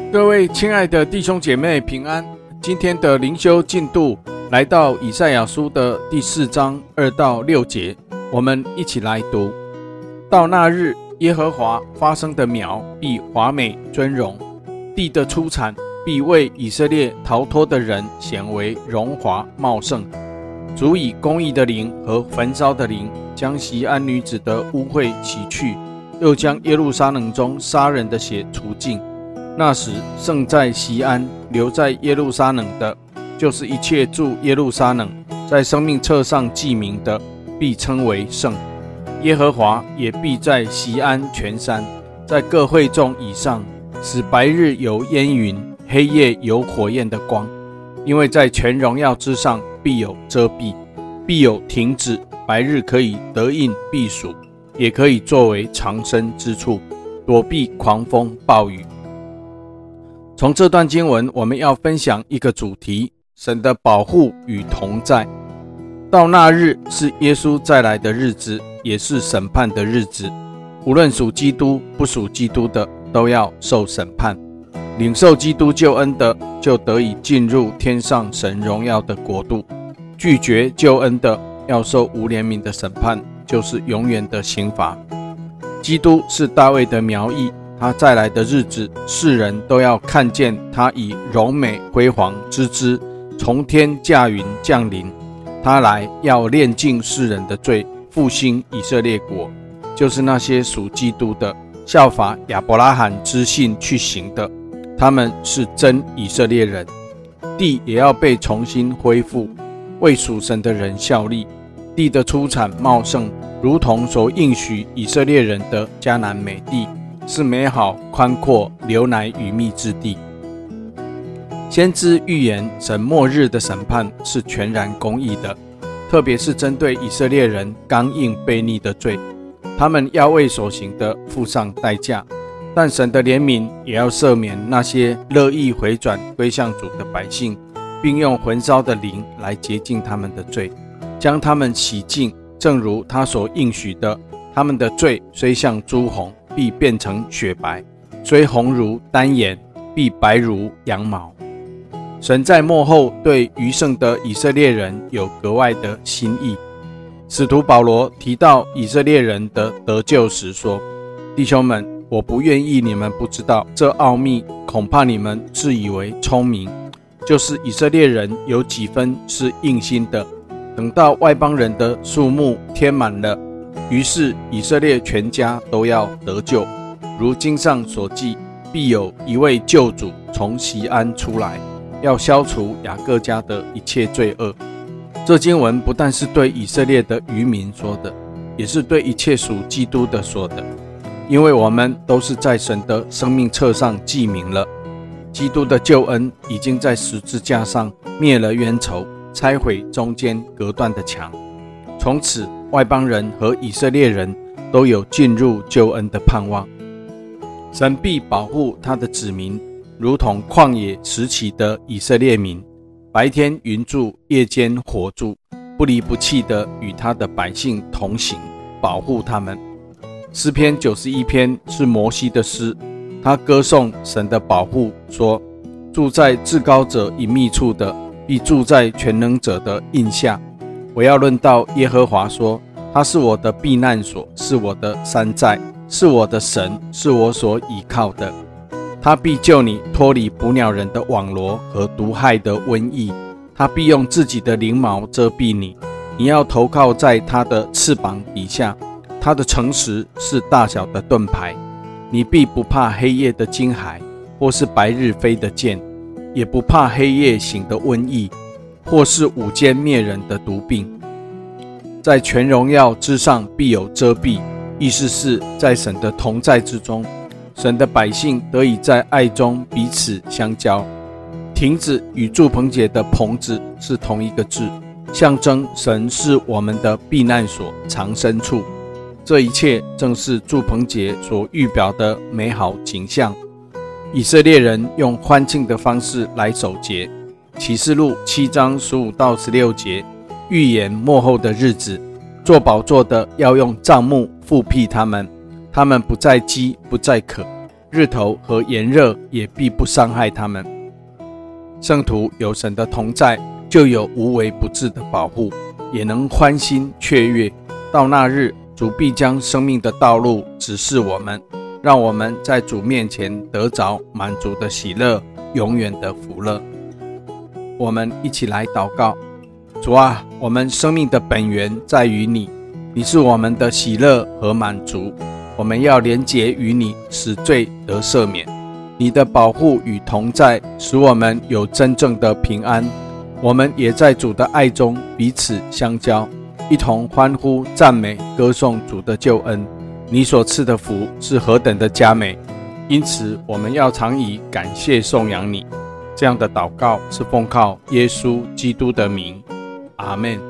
各位亲爱的弟兄姐妹平安，今天的灵修进度来到以赛亚书的第4章2到6节，我们一起来读。到那日，耶和华发生的苗必华美尊荣，地的出产必为以色列逃脱的人显为荣华茂盛。主以公义的灵和焚烧的灵，将锡安女子的污秽洗去，又将耶路撒冷中杀人的血除尽。那时，剩在锡安留在耶路撒冷的，就是一切住耶路撒冷在生命册上记名的，必称为圣。耶和华也必在锡安全山，在各会众以上，使白日有烟云，黑夜有火焰的光。因为在全荣耀之上必有遮蔽，必有停止，白日可以得应避暑，也可以作为藏身之处，躲避狂风暴雨。从这段经文，我们要分享一个主题：神的保护与同在。到那日是耶稣再来的日子，也是审判的日子。无论属基督不属基督的，都要受审判。领受基督救恩的，就得以进入天上神荣耀的国度；拒绝救恩的，要受无怜悯的审判，就是永远的刑罚。基督是大卫的苗裔，他再来的日子，世人都要看见他以荣美辉煌之姿从天驾云降临。他来要炼净世人的罪，复兴以色列国，就是那些属基督的，效法亚伯拉罕之信去行的，他们是真以色列人。地也要被重新恢复，为属神的人效力。地的出产茂盛，如同所应许以色列人的迦南美地，是美好宽阔流奶与蜜之地。先知预言神末日的审判是全然公义的，特别是针对以色列人刚硬悖逆的罪，他们要为所行的付上代价，但神的怜悯也要赦免那些乐意回转归向主的百姓，并用焚烧的灵来洁净他们的罪，将他们洗净，正如他所应许的，他们的罪虽像朱红，必变成雪白；虽红如丹颜，必白如羊毛。神在末后对余剩的以色列人有格外的心意。使徒保罗提到以色列人的得救时说：弟兄们，我不愿意你们不知道这奥秘，恐怕你们自以为聪明，就是以色列人有几分是硬心的，等到外邦人的数目填满了，于是以色列全家都要得救。如经上所记，必有一位救主从锡安出来，要消除雅各家的一切罪恶。这经文不但是对以色列的渔民说的，也是对一切属基督的说的，因为我们都是在神的生命册上记名了。基督的救恩已经在十字架上灭了冤仇，拆毁中间隔断的墙，从此外邦人和以色列人都有进入救恩的盼望。神必保护他的子民，如同旷野时期的以色列民，白天云柱，夜间火柱，不离不弃地与他的百姓同行，保护他们。诗篇91篇是摩西的诗，他歌颂神的保护，说：住在至高者隐秘处的，必住在全能者的荫下。我要论到耶和华说，他是我的避难所，是我的山寨，是我的神，是我所倚靠的。他必救你脱离捕鸟人的网罗和毒害的瘟疫，他必用自己的翎毛遮蔽你，你要投靠在他的翅膀底下。他的诚实是大小的盾牌，你必不怕黑夜的惊骇，或是白日飞的箭，也不怕黑夜行的瘟疫，或是午间灭人的毒病。在全荣耀之上必有遮蔽，意思是在神的同在之中，神的百姓得以在爱中彼此相交。亭子与住棚节的棚子是同一个字，象征神是我们的避难所、藏身处。这一切正是住棚节所预表的美好景象。以色列人用欢庆的方式来守节。启示录7章15到16节预言末后的日子，坐宝座的要用帐幕覆庇他们，他们不再饥，不再渴， 日头和炎热也必不伤害他们。圣徒有神的同在，就有无微不至的保护，也能欢欣雀跃。到那日，主必将生命的道路指示我们，让我们在主面前得着满足的喜乐，永远的福乐。我们一起来祷告。主啊，我们生命的本源在于你，你是我们的喜乐和满足，我们要连结于你，使罪得赦免。你的保护与同在，使我们有真正的平安。我们也在主的爱中彼此相交，一同欢呼赞美歌颂主的救恩。你所赐的福是何等的佳美，因此我们要常以感谢颂扬你。这样的祷告是奉靠耶稣基督的名，阿们。